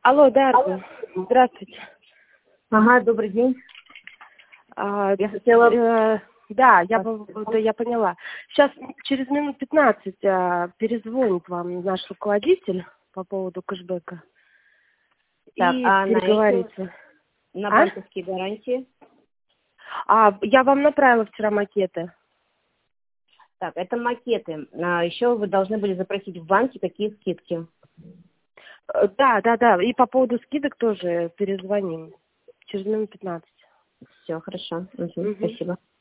Алло, да, здравствуйте. Ага, добрый день. Я хотела... Да, я поняла. Сейчас через минут 15 перезвонит вам наш руководитель по поводу кэшбэка. Так, И а переговорите. на банковские гарантии? Я вам направила вчера макеты. Так, это макеты. Еще вы должны были запросить в банке, какие скидки. Да. И по поводу скидок тоже перезвоним. Через минут 15. Все, хорошо. Спасибо.